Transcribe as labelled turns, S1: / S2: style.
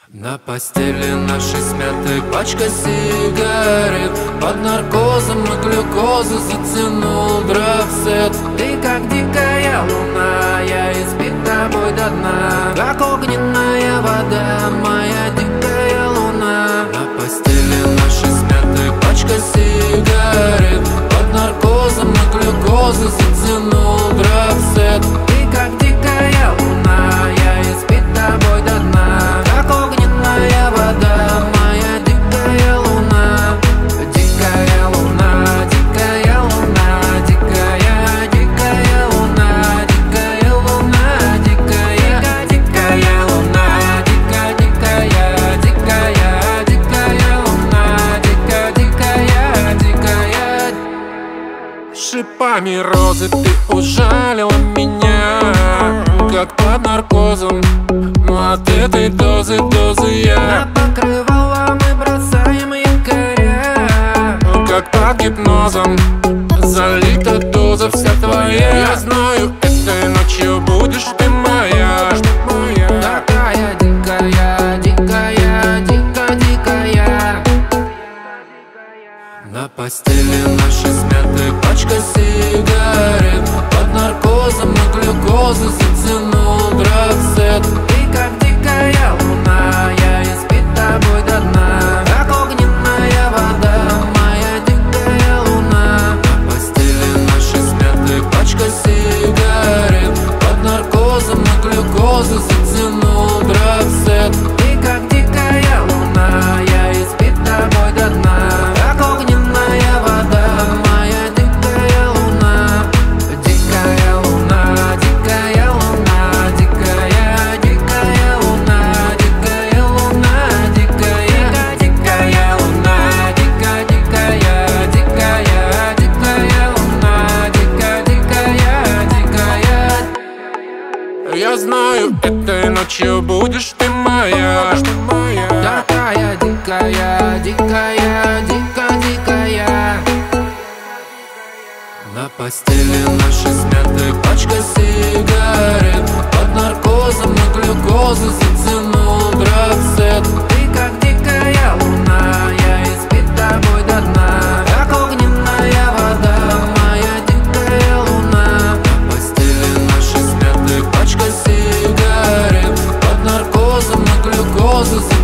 S1: На постели нашей смятой пачка сигарет. Под наркозом и глюкозу затянул дропсет. Ты как дикая луна, я избит тобой до дна. Как огненная вода, моя дикая луна. На постели нашей смятой пачка сигарет. Под наркозом и глюкозу затянул дропсет. Ты как дикая луна, я избит тобой до дна. Как огненная вода, моя дикая луна. Дикая луна, дикая луна, дикая, дикая луна, дикая луна, дикая, дикая луна, дикая, дикая, дикая, дикая луна, дикая, дикая, дикая. Шипами розы ты ужалила меня, как под наркозом. Но от этой дозы я на покрывало мы бросаем якоря. Как под гипнозом залита доза вся твоя. Я знаю, этой ночью будешь ты моя. Такая дикая, дикая, дикая, дикая. На постели нашей смятой пачка сигарет. Под наркозом и глюкозу затянул дропсет. Ты как дикая луна, я избит тобой до дна. Как огненная вода, моя дикая луна. На постели нашей смятой пачка сигарет. Под наркозом и глюкозу затянул дропсет. Ты как дикая луна, я избит тобой до дна. Как огненная вода, моя дикая луна. Дикая луна, дикая луна, дикая, дикая луна, дикая луна, дикая, дикая луна, дикая, дикая, дикая, дикая луна, дикая, дикая, дикая. Я знаю, этой ночью будешь ты моя. Такая дикая, дикая, дикая, дикая. На постели нашей смятой пачка сигарет. Под наркозом и глюкозу затянул дропсет. Ты как дикая луна, я избит тобой до дна. Как огненная вода, моя дикая луна. На постели нашей смятой пачка сигарет. Под наркозом и глюкозу затянул